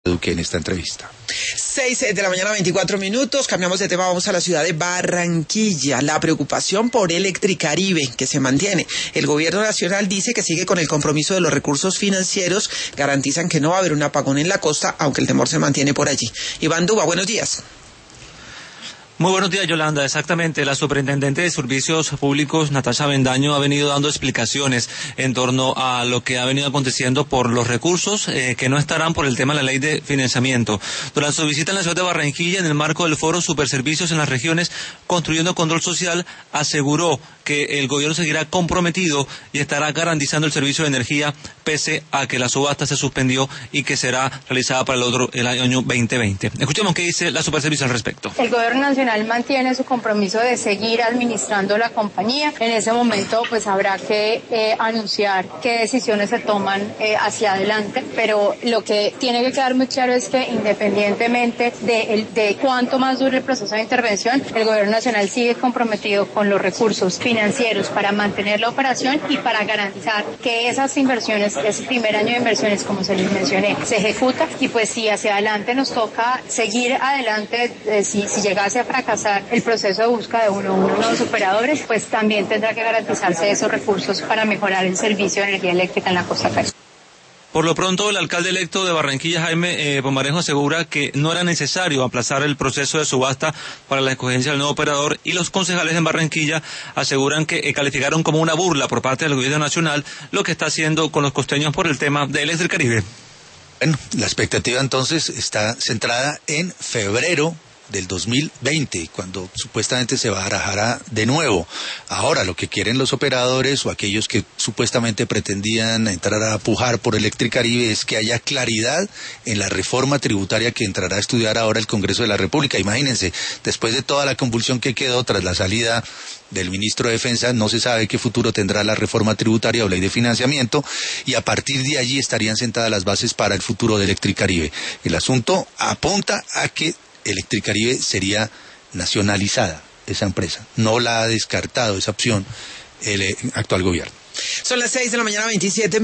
Duque en esta entrevista. 6 de la mañana, 24 minutos. Cambiamos de tema, vamos a la ciudad de Barranquilla. La preocupación por Electricaribe, que se mantiene. El gobierno nacional dice que sigue con el compromiso de los recursos financieros. Garantizan que no va a haber un apagón en la costa, aunque el temor se mantiene por allí. Iván Duba, buenos días. Muy buenos días, Yolanda. Exactamente, la superintendente de Servicios Públicos, Natasha Bendaño, ha venido dando explicaciones en torno a lo que ha venido aconteciendo por los recursos que no estarán por el tema de la ley de financiamiento. Durante su visita en la ciudad de Barranquilla, en el marco del foro Superservicios en las regiones, construyendo control social, aseguró que el gobierno seguirá comprometido y estará garantizando el servicio de energía pese a que la subasta se suspendió y que será realizada para el año 2020. Escuchemos qué dice la Superservicios al respecto. El gobierno nacional mantiene su compromiso de seguir administrando la compañía. En ese momento pues habrá que anunciar qué decisiones se toman hacia adelante, pero lo que tiene que quedar muy claro es que independientemente de cuánto más dure el proceso de intervención, el gobierno nacional sigue comprometido con los recursos financieros para mantener la operación y para garantizar que esas inversiones, ese primer año de inversiones, como se les mencioné, se ejecuta. Y pues si hacia adelante nos toca seguir adelante, si llegase a fracasar el proceso de búsqueda de uno nuevos operadores, pues también tendrá que garantizarse esos recursos para mejorar el servicio de energía eléctrica en la costa caribe. Por lo pronto, el alcalde electo de Barranquilla, Jaime Pomarejo, asegura que no era necesario aplazar el proceso de subasta para la escogencia del nuevo operador, y los concejales en Barranquilla aseguran que calificaron como una burla por parte del gobierno nacional lo que está haciendo con los costeños por el tema de Electricaribe. Bueno, la expectativa entonces está centrada en febrero del 2020, cuando supuestamente se barajará de nuevo. Ahora, lo que quieren los operadores o aquellos que supuestamente pretendían entrar a pujar por Electricaribe es que haya claridad en la reforma tributaria que entrará a estudiar ahora el Congreso de la República. Imagínense, después de toda la convulsión que quedó tras la salida del ministro de Defensa, no se sabe qué futuro tendrá la reforma tributaria o ley de financiamiento, y a partir de allí estarían sentadas las bases para el futuro de Electricaribe. El asunto apunta a que Electricaribe sería nacionalizada, esa empresa. No la ha descartado esa opción el actual gobierno. Son las 6 de la mañana, 27